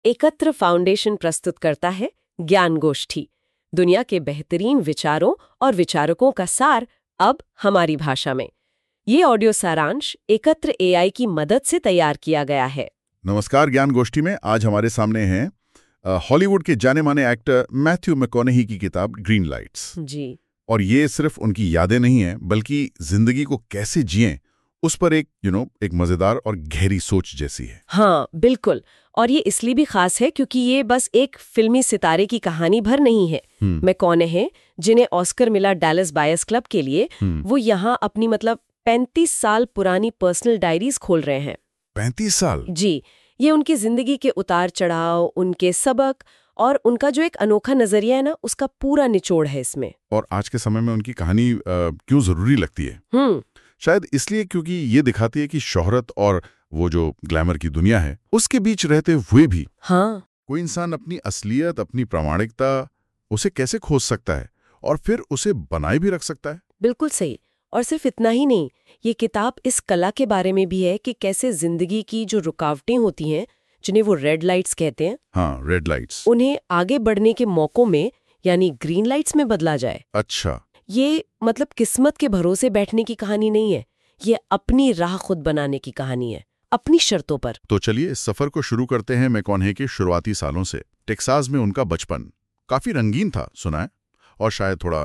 एकत्र फाउंडेशन प्रस्तुत करता है ज्ञान गोष्ठी, दुनिया के बेहतरीन विचारों और विचारकों का सार अब हमारी भाषा में। ये ऑडियो सारांश एकत्र एआई की मदद से तैयार किया गया है। नमस्कार। ज्ञान गोष्ठी में आज हमारे सामने हैं हॉलीवुड के जाने माने एक्टर मैथ्यू मैककॉनही की किताब ग्रीन लाइट्स जी। और ये सिर्फ उनकी यादें नहीं हैं बल्कि जिंदगी को कैसे जिएं उस पर एक मजेदार और गहरी सोच जैसी है। हाँ बिल्कुल, और ये इसलिए भी खास है क्योंकि ये बस एक फिल्मी सितारे की कहानी भर नहीं है। मैककॉनही जिन्हें ऑस्कर मिला डैलस बायर्स क्लब के लिए, वो यहाँ अपनी 35 साल पुरानी पर्सनल डायरीज खोल रहे हैं। 35 साल? जी। ये उनकी जिंदगी के उतार चढ़ाव, उनके सबक और उनका जो एक अनोखा नजरिया है ना, उसका पूरा निचोड़ है इसमें। और आज के समय में उनकी कहानी क्यों जरूरी लगती है? शायद इसलिए क्योंकि ये दिखाती है कि शोहरत और वो जो ग्लैमर की दुनिया है उसके बीच रहते हुए भी कोई इंसान अपनी असलियत, अपनी प्रामाणिकता उसे कैसे खोज सकता है और फिर उसे बनाए भी रख सकता है। बिल्कुल सही। और सिर्फ इतना ही नहीं, ये किताब इस कला के बारे में भी है कि कैसे जिंदगी की जो रुकावटें होती हैं, जिन्हें वो रेड लाइट्स कहते हैं, हाँ रेड लाइट्स, उन्हें आगे बढ़ने के मौकों में यानी ग्रीन लाइट्स में बदला जाए। अच्छा, ये किस्मत के भरोसे बैठने की कहानी नहीं है, ये अपनी राह खुद बनाने की कहानी है, अपनी शर्तों पर। तो चलिए इस सफर को शुरू करते हैं मैककॉनही के शुरुआती सालों से। टेक्सास में उनका बचपन काफी रंगीन था सुना है, और शायद थोड़ा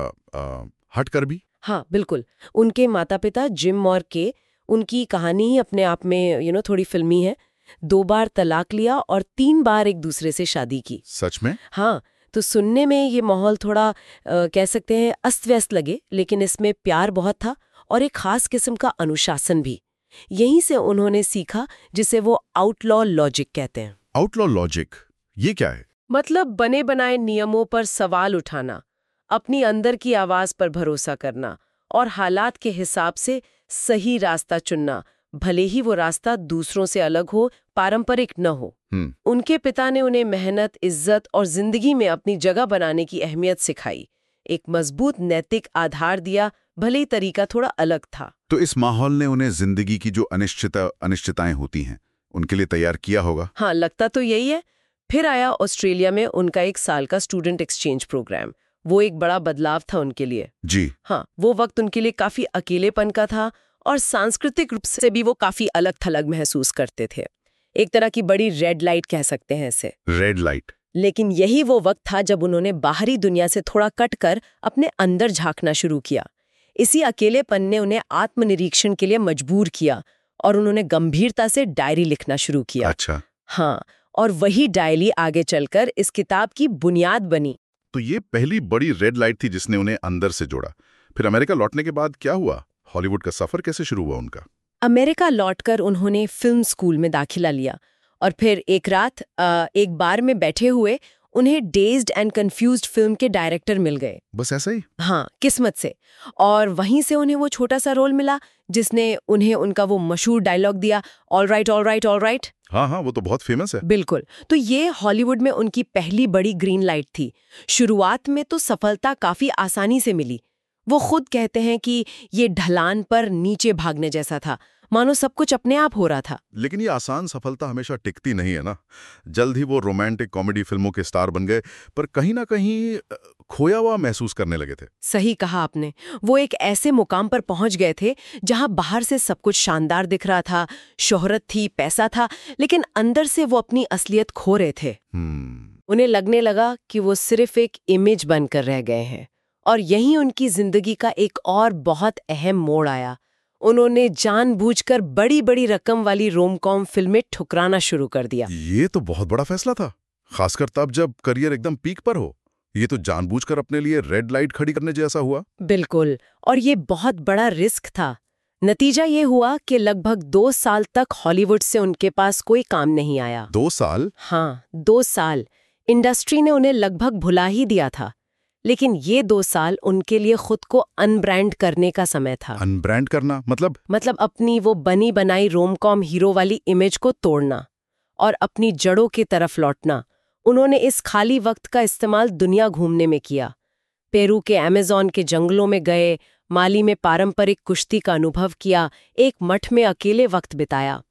हटकर भी। हाँ बिल्कुल। उनके माता पिता जिम और के, उनकी कहानी ही अपने आप में थोड़ी फिल्मी है। 2 बार तलाक लिया और 3 बार एक दूसरे से शादी की। सच में? हाँ, तो सुनने में ये माहौल थोड़ा कह सकते हैं अस्त व्यस्त लगे, लेकिन इसमें प्यार बहुत था और एक खास किस्म का अनुशासन भी। यहीं से उन्होंने सीखा जिसे वो आउटलॉ लॉजिक कहते हैं। आउटलॉ लॉजिक, ये क्या है? बने बनाए नियमों पर सवाल उठाना, अपनी अंदर की आवाज पर भरोसा करना और हालात के हिसाब से सही रास्ता चुनना, भले ही वो रास्ता दूसरों से अलग हो, पारंपरिक न हो। उनके पिता ने उन्हें मेहनत, इज्जत और जिंदगी में अपनी जगह बनाने की अहमियत सिखाई, एक मजबूत नैतिक आधार दिया, भले ही तरीका थोड़ा अलग था। तो इस माहौल ने उन्हें जिंदगी की जो अनिश्चितताएं होती हैं उनके लिए तैयार किया होगा। हाँ, लगता तो यही है। फिर आया ऑस्ट्रेलिया में उनका 1 साल का स्टूडेंट एक्सचेंज प्रोग्राम। वो एक बड़ा बदलाव था उनके लिए। जी हाँ, वो वक्त उनके लिए काफी अकेलेपन का था और सांस्कृतिक रूप से भी वो काफी अलग थलग महसूस करते थे। एक तरह की बड़ी रेड लाइट कह सकते हैं इसे। Red light. लेकिन यही वो वक्त था जब उन्होंने बाहरी दुनिया से थोड़ा कट कर अपने अंदर झांकना शुरू किया। इसी अकेलेपन ने उन्हें आत्मनिरीक्षण के लिए मजबूर किया और उन्होंने गंभीरता से डायरी लिखना शुरू किया। अच्छा। हाँ, और वही डायरी आगे चलकर इस किताब की बुनियाद बनी। तो ये पहली बड़ी रेड लाइट थी जिसने उन्हें अंदर से जोड़ा। फिर अमेरिका लौटने के बाद क्या हुआ? हॉलीवुड का सफर कैसे शुरू हुआ उनका? अमेरिका लौटकर उन्होंने फिल्म स्कूल में दाखिला लिया और फिर एक रात एक बार में बैठे हुए उन्हें डेज्ड एंड कंफ्यूज्ड फिल्म के डायरेक्टर मिल गए। बस ऐसा ही? हाँ, किस्मत से। और वहीं से उन्हें वो छोटा सा रोल मिला जिसने उन्हें उनका वो मशहूर डायलॉग दिया, all right all right all right. हाँ, वो तो बहुत फेमस है। बिल्कुल। तो ये हॉलीवुड में उनकी पहली बड़ी ग्रीन लाइट थी। शुरुआत में तो सफलता काफी आसानी से मिली। वो खुद कहते हैं कि ये ढलान पर नीचे भागने जैसा था, मानो सब कुछ अपने आप हो रहा था। लेकिन ये आसान सफलता हमेशा टिकती नहीं है ना। जल्द ही वो रोमांटिक कॉमेडी फिल्मों के स्टार बन गए, पर कहीं ना कहीं खोया हुआ महसूस करने लगे थे। सही कहा आपने। वो एक ऐसे मुकाम पर पहुंच गए थे जहां बाहर से सब कुछ शानदार दिख रहा था, शोहरत थी, पैसा था, लेकिन अंदर से वो अपनी असलियत खो रहे थे। उन्हें लगने लगा कि वो सिर्फ एक इमेज बनकर रह गए हैं। और यहीं उनकी जिंदगी का एक और बहुत अहम मोड़ आया। उन्होंने जानबूझकर बड़ी बड़ी रकम वाली रोम-कॉम फिल्में ठुकराना शुरू कर दिया। ये तो बहुत बड़ा फैसला था, खासकर तब जब करियर एकदम पीक पर हो। ये तो जानबूझकर अपने लिए रेड लाइट खड़ी करने जैसा हुआ। बिल्कुल, और ये बहुत बड़ा रिस्क था। नतीजा ये हुआ कि लगभग 2 साल तक हॉलीवुड से उनके पास कोई काम नहीं आया। 2 साल? हाँ, 2 साल। इंडस्ट्री ने उन्हें लगभग भुला ही दिया था। लेकिन ये 2 साल उनके लिए खुद को अनब्रांड करने का समय था। अनब्रांड करना मतलब अपनी वो बनी बनाई रोम-कॉम हीरो वाली इमेज को तोड़ना और अपनी जड़ों की तरफ लौटना। उन्होंने इस खाली वक्त का इस्तेमाल दुनिया घूमने में किया। पेरू के अमेज़न के जंगलों में गए, माली में पारंपरिक कुश्ती का अनुभव किया, एक मठ में अकेले वक्त बिताया।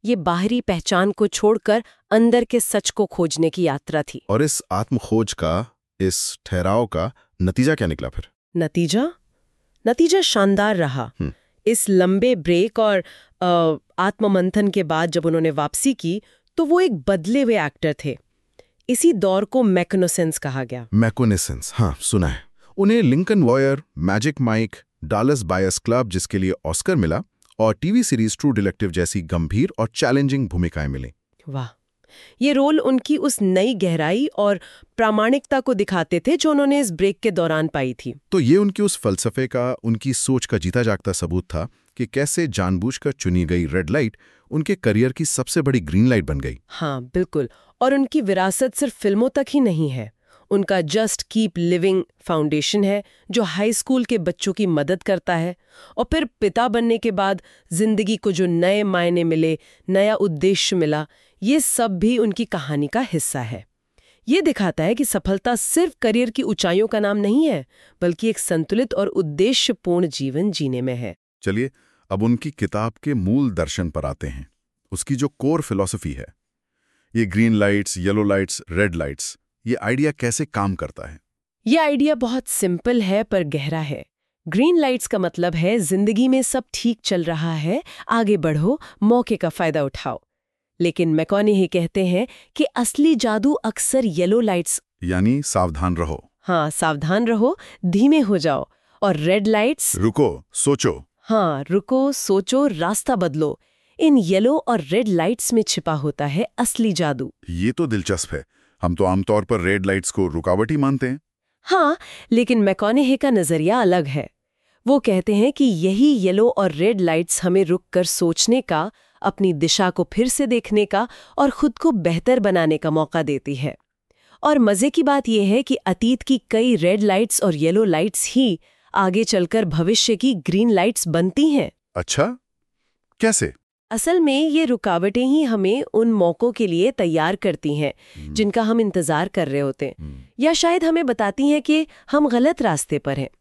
ये बाहरी पहचान को छोड़कर अंदर के सच को खोजने की यात्रा थी। और इस आत्मखोज का, इस ठहराव का नतीजा क्या निकला फिर? नतीजा शानदार रहा। इस लंबे ब्रेक और आत्ममंथन के बाद जब उन्होंने वापसी की तो वो एक बदले हुए एक्टर थे। इसी दौर को मैकोनेसेंस कहा गया। मैकोनेसेंस, हाँ सुना है। उन्हें Lincoln lawyer, magic Mike, Dallas buyers club जिसके लिए ऑस्कर मिला, और टीवी सीरीज ट्रू डिटेक्टिव जैसी गंभीर और चैलेंजिंग भूमिकाएं मिली। वाह, ये रोल उनकी उस नई गहराई और प्रामाणिकता को दिखाते थे जो उन्होंने इस ब्रेक के दौरान पाई थी। तो ये उनकी उस फलसफे का, उनकी सोच का जीता जागता सबूत था कि कैसे जानबूझकर चुनी गई रेड लाइट उनके करियर की सबसे बड़ी ग्रीन लाइट बन गई। हाँ बिल्कुल, और उनकी विरासत सिर्फ फिल्मों तक ही नहीं है, उनका जस्ट कीप लिविंग फाउंडेशन है जो हाई स्कूल के बच्चों की मदद करता है, और फिर पिता बनने के बाद जिंदगी को जो नए मायने मिले, नया उद्देश्य मिला, ये सब भी उनकी कहानी का हिस्सा है। ये दिखाता है कि सफलता सिर्फ करियर की ऊंचाइयों का नाम नहीं है, बल्कि एक संतुलित और उद्देश्यपूर्ण जीवन जीने में है। चलिए अब उनकी किताब के मूल दर्शन पर आते हैं, उसकी जो कोर फिलॉसफी है। ये green lights, yellow lights, red lights, ये आइडिया कैसे काम करता है? ये आइडिया बहुत सिंपल है पर गहरा है। ग्रीन लाइट्स का मतलब है जिंदगी में सब ठीक चल रहा है, आगे बढ़ो, मौके का फायदा उठाओ। लेकिन मैकॉनिहे कहते हैं कि असली जादू अक्सर येलो लाइट्स, यानी सावधान रहो। हाँ, सावधान रहो, धीमे हो जाओ। और रेड लाइट्स, रुको, सोचो। हाँ, रुको, सोचो, रास्ता बदलो। इन येलो और रेड लाइट्स में छिपा होता है असली जादू। ये तो दिलचस्प है। हम तो आमतौर पर रेड लाइट्स को रुकावट ही मानते हैं। हाँ, लेकिन मैकॉनिहे का नजरिया अलग है। वो कहते हैं कि यही येलो और रेड लाइट्स हमें रुककर सोचने का, अपनी दिशा को फिर से देखने का और खुद को बेहतर बनाने का मौका देती है। और मजे की बात यह है कि अतीत की कई रेड लाइट्स और येलो लाइट्स ही आगे चलकर भविष्य की ग्रीन लाइट्स बनती हैं। अच्छा, कैसे? असल में ये रुकावटें ही हमें उन मौकों के लिए तैयार करती हैं जिनका हम इंतजार कर रहे होते हैं, या शायद हमें बताती हैं कि हम गलत रास्ते पर हैं।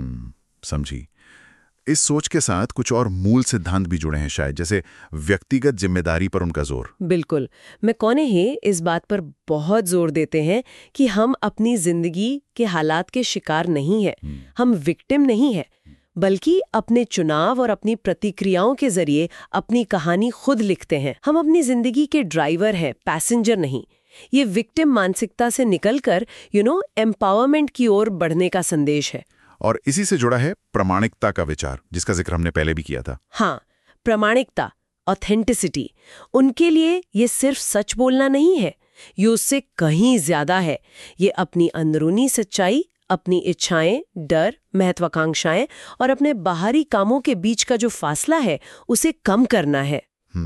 समझी। इस सोच के साथ कुछ और मूल सिद्धांत भी जुड़े हैं शायद, जैसे व्यक्तिगत जिम्मेदारी पर उनका जोर। बिल्कुल, मैकॉनिहे इस बात पर बहुत जोर देते हैं कि हम अपनी जिंदगी के हालात के शिकार नहीं हैं, हम विक्टिम नहीं हैं, बल्कि अपने चुनाव और अपनी प्रतिक्रियाओं के जरिए अपनी कहानी खुद लिखते हैं। हम अपनी जिंदगी के ड्राइवर हैं, पैसेंजर नहीं। ये विक्टिम मानसिकता से निकलकर एम्पावरमेंट की ओर बढ़ने का संदेश है। और इसी से जुड़ा है प्रामाणिकता का विचार, जिसका जिक्र हमने पहले भी किया था। हाँ, प्रामाणिकता, ऑथेंटिसिटी, उनके लिए ये सिर्फ सच बोलना नहीं है, ये उससे कहीं ज्यादा है। ये अपनी अंदरूनी सच्चाई, अपनी इच्छाएं, डर, महत्वाकांक्षाएं और अपने बाहरी कामों के बीच का जो फासला है उसे कम करना है।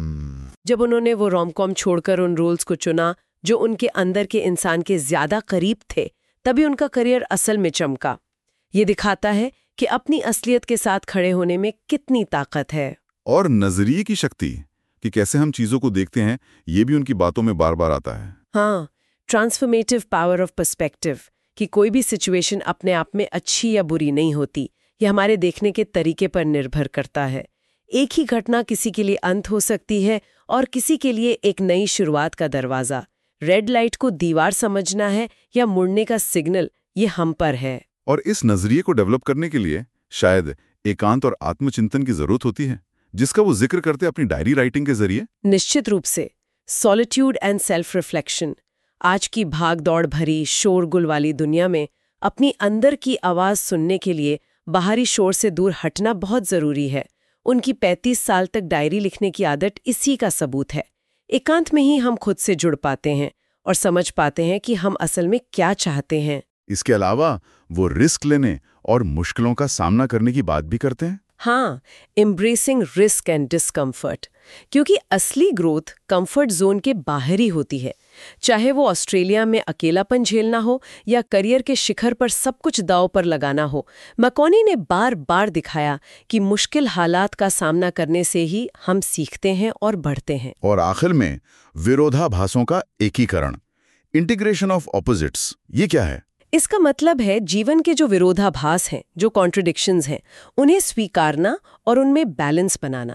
जब उन्होंने वो रोमकॉम छोड़कर उन रोल्स को चुना जो उनके अंदर के इंसान के ज्यादा करीब थे, तभी उनका करियर असल में चमका। ये दिखाता है कि अपनी असलियत के साथ खड़े होने में कितनी ताकत है। और नजरिए की शक्ति, कि कैसे हम चीजों को देखते हैं, ये भी उनकी बातों में बार बार आता है। हाँ, ट्रांसफॉर्मेटिव पावर ऑफ पर्सपेक्टिव, कि कोई भी सिचुएशन अपने आप में अच्छी या बुरी नहीं होती, ये हमारे देखने के तरीके पर निर्भर करता है। एक ही घटना किसी के लिए अंत हो सकती है और किसी के लिए एक नई शुरुआत का दरवाजा। रेड लाइट को दीवार समझना है या मुड़ने का सिग्नल, ये हम पर है। और इस नजरिए को डेवलप करने के लिए शायद एकांत और आत्मचिंतन की जरूरत होती है, जिसका वो जिक्र करते अपनी डायरी राइटिंग के जरिए। निश्चित रूप से, सॉलिट्यूड एंड सेल्फ रिफ्लेक्शन। आज की भाग दौड़ भरी शोरगुल वाली दुनिया में अपनी अंदर की आवाज सुनने के लिए बाहरी शोर से दूर हटना बहुत जरूरी है। उनकी 35 साल तक डायरी लिखने की आदत इसी का सबूत है। एकांत में ही हम खुद से जुड़ पाते हैं और समझ पाते हैं कि हम असल में क्या चाहते हैं। इसके अलावा वो रिस्क लेने और मुश्किलों का सामना करने की बात भी करते हैं। हाँ, एम्ब्रेसिंग रिस्क एंड डिस्कम्फर्ट, क्योंकि असली ग्रोथ कंफर्ट जोन के बाहर ही होती है। चाहे वो ऑस्ट्रेलिया में अकेलापन झेलना हो या करियर के शिखर पर सब कुछ दांव पर लगाना हो, मैकॉनी ने बार बार दिखाया कि मुश्किल हालात का सामना करने से ही हम सीखते हैं और बढ़ते हैं। और आखिर में विरोधाभासों का एकीकरण, इंटीग्रेशन ऑफ ऑपोजिट्स, ये क्या है? इसका मतलब है जीवन के जो विरोधाभास हैं, जो कॉन्ट्रडिक्शंस हैं, उन्हें स्वीकारना और उनमें बैलेंस बनाना।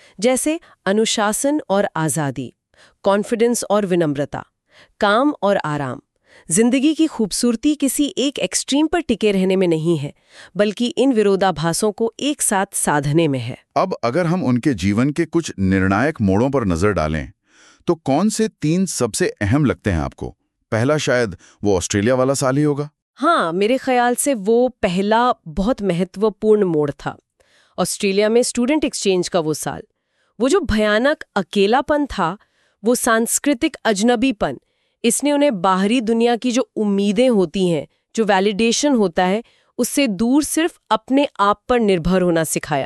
जैसे अनुशासन और आज़ादी, कॉन्फिडेंस और विनम्रता, काम और आराम। जिंदगी की खूबसूरती किसी एक एक्सट्रीम पर टिके रहने में नहीं है, बल्कि इन विरोधाभासों को एक साथ साधने में है। अब अगर हम उनके जीवन के कुछ निर्णायक मोड़ों पर नजर डालें, तो कौन से 3 सबसे अहम लगते हैं आपको? पहला शायद वो ऑस्ट्रेलिया वाला साल ही होगा। हाँ, मेरे ख्याल से वो पहला बहुत महत्वपूर्ण मोड़ था। ऑस्ट्रेलिया में स्टूडेंट एक्सचेंज का वो साल, वो जो भयानक अकेलापन था, वो सांस्कृतिक अजनबीपन, इसने उन्हें बाहरी दुनिया की जो उम्मीदें होती हैं, जो वैलिडेशन होता है, उससे दूर सिर्फ अपने आप पर निर्भर होना सिखाया।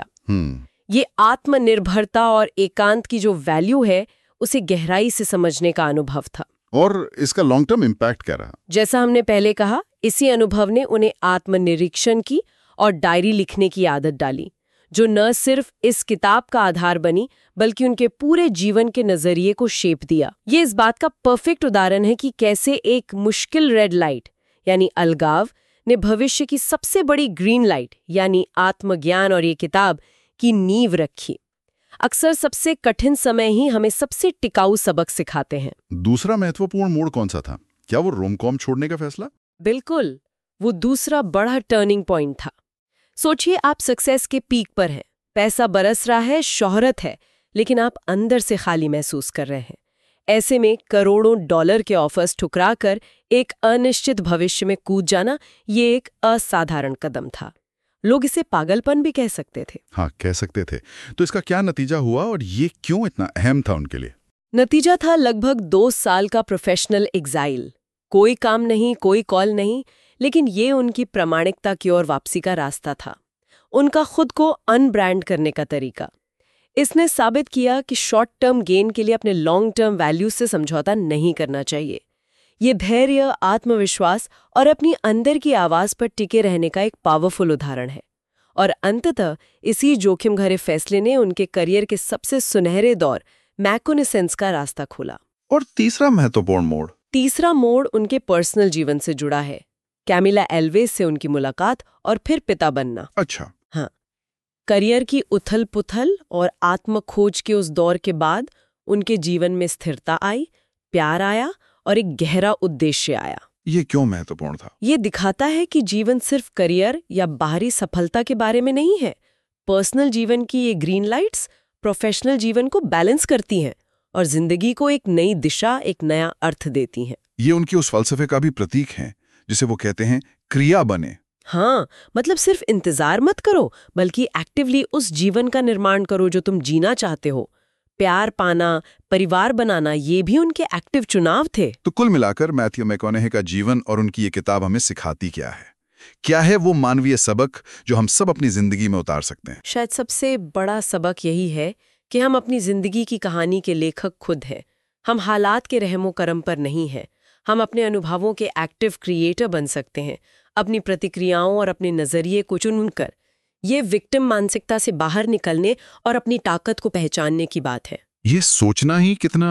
ये आत्मनिर्भरता और एकांत की जो वैल्यू है, उसे गहराई से समझने का अनुभव था। और इसका लॉन्ग टर्म इम्पैक्ट क्या रहा? जैसा हमने पहले कहा, इसी अनुभव ने उन्हें आत्मनिरीक्षण की और डायरी लिखने की आदत डाली, जो न सिर्फ इस किताब का आधार बनी, बल्कि उनके पूरे जीवन के नजरिए को शेप दिया। ये इस बात का परफेक्ट उदाहरण है कि कैसे एक मुश्किल रेड लाइट यानी अलगाव ने भविष्य की सबसे बड़ी ग्रीन लाइट यानी आत्मज्ञान और ये किताब की नींव रखी। अक्सर सबसे कठिन समय ही हमें सबसे टिकाऊ सबक सिखाते हैं। दूसरा महत्वपूर्ण मोड़ कौन सा था? क्या वो रोम-कॉम छोड़ने का फैसला? बिल्कुल, वो दूसरा बड़ा टर्निंग पॉइंट था। सोचिए, आप सक्सेस के पीक पर हैं, पैसा बरस रहा है, शोहरत है, लेकिन आप अंदर से खाली महसूस कर रहे हैं। ऐसे में करोड़ों डॉलर के ऑफर्स ठुकरा कर एक अनिश्चित भविष्य में कूद जाना, ये एक असाधारण कदम था। लोग इसे पागलपन भी कह सकते थे। हाँ, कह सकते थे। तो इसका क्या नतीजा हुआ और ये क्यों इतना अहम था उनके लिए? नतीजा था लगभग 2 साल का प्रोफेशनल एग्जाइल। कोई काम नहीं, कोई कॉल नहीं, लेकिन ये उनकी प्रामाणिकता की ओर वापसी का रास्ता था, उनका खुद को अनब्रांड करने का तरीका। इसने साबित किया कि शॉर्ट टर्म गेन के लिए अपने लॉन्ग टर्म वैल्यूज से समझौता नहीं करना चाहिए। ये धैर्य, आत्मविश्वास और अपनी अंदर की आवाज पर टिके रहने का एक पावरफुल उदाहरण है। और अंततः इसी जोखिम भरे फैसले ने उनके करियर के सबसे सुनहरे दौर मैकोनिसेंस का रास्ता खोला। और तीसरा महत्वपूर्ण मोड़? तीसरा मोड़ उनके पर्सनल जीवन से जुड़ा है। कैमिला एल्वेस से उनकी मुलाकात और फिर पिता बनना। अच्छा। हाँ, करियर की उथल-पुथल और आत्मखोज के उस दौर के बाद उनके जीवन में स्थिरता आई, प्यार आया और एक गहरा उद्देश्य आया। ये क्यों महत्वपूर्ण था? ये दिखाता है कि जीवन सिर्फ करियर या बाहरी सफलता के बारे में नहीं है। पर्सनल जीवन की ये ग्रीन लाइट्स प्रोफेशनल जीवन को बैलेंस करती हैं और जिंदगी को एक नई दिशा, एक नया अर्थ देती हैं। ये उनकी उस फलसफे का भी प्रतीक है जिसे वो कहते हैं क्रिया बने। हाँ, मतलब सिर्फ इंतजार मत करो, बल्कि एक्टिवली उस जीवन का निर्माण करो जो तुम जीना चाहते हो। प्यार पाना, परिवार बनाना, ये भी उनके एक्टिव चुनाव थे। तो कुल मिलाकर मैथ्यू मैकॉनेही का जीवन और उनकी ये किताब हमें सिखाती क्या है? क्या है वो मानवीय सबक जो हम सब अपनी जिंदगी में उतार सकते हैं? शायद सबसे बड़ा सबक यही है कि हम अपनी जिंदगी की कहानी के लेखक खुद हैं। हम हालात के रहमो करम पर नहीं हैं। हम अपने अनुभवों के एक्टिव क्रिएटर बन सकते हैं, अपनी प्रतिक्रियाओं और अपने नजरिए को चुनकर। ये विक्टिम मानसिकता से बाहर निकलने और अपनी ताकत को पहचानने की बात है। ये सोचना ही कितना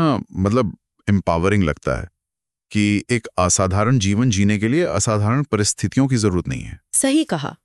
एम्पावरिंग लगता है कि एक असाधारण जीवन जीने के लिए असाधारण परिस्थितियों की जरूरत नहीं है। सही कहा।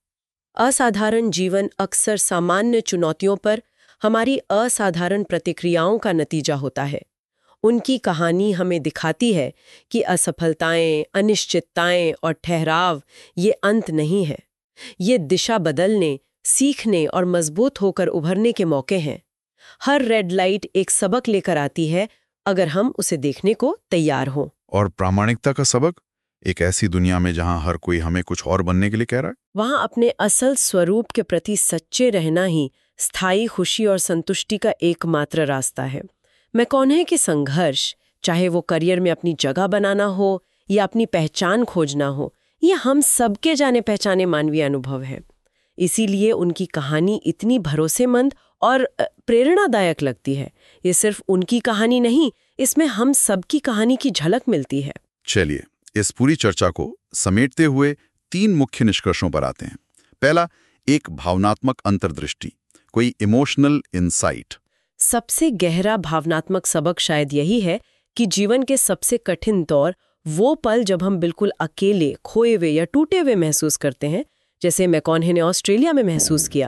असाधारण जीवन अक्सर सामान्य चुनौतियों पर हमारी असाधारण प्रतिक्रियाओं का नतीजा होता है। उनकी कहानी हमें दिखाती है कि असफलताएं, अनिश्चितताएं और ठहराव ये अंत नहीं है। ये दिशा बदलने, सीखने और मजबूत होकर उभरने के मौके हैं। हर रेड लाइट एक सबक लेकर आती है अगर हम उसे देखने को तैयार हों। और प्रामाणिकता का सबक? एक ऐसी दुनिया में जहां हर कोई हमें कुछ और बनने के लिए कह रहा है, वहां अपने असल स्वरूप के प्रति सच्चे रहना ही स्थायी खुशी और संतुष्टि का एकमात्र रास्ता है। मैकॉनेही के संघर्ष, चाहे वो करियर में अपनी जगह बनाना हो या अपनी पहचान खोजना हो, ये हम सबके जाने पहचाने मानवीय अनुभव है। इसीलिए उनकी कहानी इतनी भरोसेमंद और प्रेरणादायक लगती है। ये सिर्फ उनकी कहानी नहीं, इसमें हम सबकी कहानी की झलक मिलती है। चलिए इस पूरी चर्चा को समेटते हुए 3 मुख्य निष्कर्षों पर आते हैं। पहला, एक भावनात्मक अंतर्दृष्टि, कोई इमोशनल इंसाइट। सबसे गहरा भावनात्मक सबक शायद यही है कि जीवन के सबसे कठिन दौर, वो पल जब हम बिल्कुल अकेले, खोए हुए या टूटे हुए महसूस करते हैं, जैसे मैकॉनेही ने ऑस्ट्रेलिया में महसूस किया,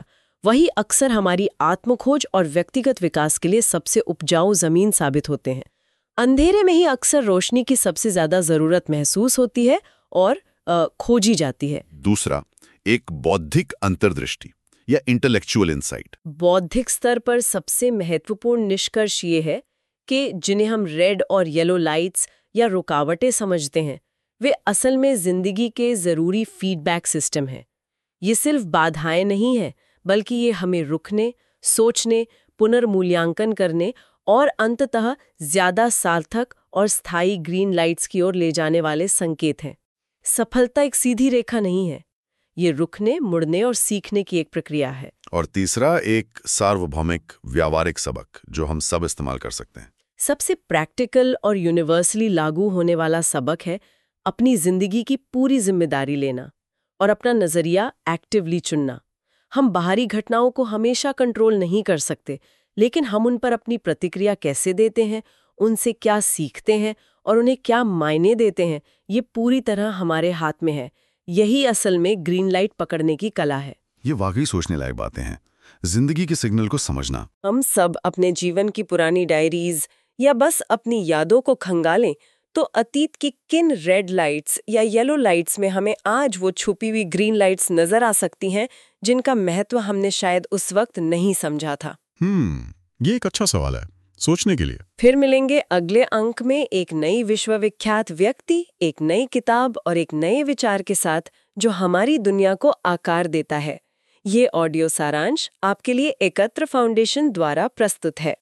वही अक्सर हमारी आत्मखोज और व्यक्तिगत विकास के लिए सबसे उपजाऊ जमीन साबित होते हैं। अंधेरे में ही अक्सर रोशनी की सबसे ज्यादा जरूरत महसूस होती है और खोजी जाती है। दूसरा, एक बौद्धिक अंतर्दृष्टि या इंटेलेक्चुअल इंसाइट। बौद्धिक स्तर पर सबसे महत्वपूर्ण निष्कर्ष ये है कि जिन्हें हम रेड और येलो लाइट्स या रुकावटें समझते हैं, वे असल में जिंदगी के जरूरी फीडबैक सिस्टम हैं। ये सिर्फ बाधाएं नहीं हैं, बल्कि ये हमें रुकने, सोचने, पुनर्मूल्यांकन करने और अंततः ज्यादा सार्थक और स्थायी ग्रीन लाइट्स की ओर ले जाने वाले संकेत हैं। सफलता एक सीधी रेखा नहीं है, ये रुकने, मुड़ने और सीखने की एक प्रक्रिया है। और तीसरा, एक सार्वभौमिक व्यावहारिक सबक जो हम सब इस्तेमाल कर सकते हैं। सबसे प्रैक्टिकल और यूनिवर्सली लागू होने वाला सबक है अपनी जिंदगी की पूरी जिम्मेदारी लेना और अपना नजरिया एक्टिवली चुनना। हम बाहरी घटनाओं को हमेशा कंट्रोल नहीं कर सकते, लेकिन हम उन पर अपनी प्रतिक्रिया कैसे देते हैं, उनसे क्या सीखते हैं और उन्हें क्या मायने देते हैं, ये पूरी तरह हमारे हाथ में है। यही असल में ग्रीन लाइट पकड़ने की कला है। ये वाकई सोचने लायक बातें हैं, जिंदगी के सिग्नल को समझना। हम सब अपने जीवन की पुरानी डायरीज या बस अपनी यादों को खंगालें तो अतीत की किन रेड लाइट्स या येलो लाइट्स में हमें आज वो छुपी हुई ग्रीन लाइट्स नजर आ सकती हैं जिनका महत्व हमने शायद उस वक्त नहीं समझा था। ये एक अच्छा सवाल है सोचने के लिए। फिर मिलेंगे अगले अंक में एक नई विश्वविख्यात व्यक्ति, एक नई किताब और एक नए विचार के साथ जो हमारी दुनिया को आकार देता है। ये ऑडियो सारांश आपके लिए एकत्र फाउंडेशन द्वारा प्रस्तुत है।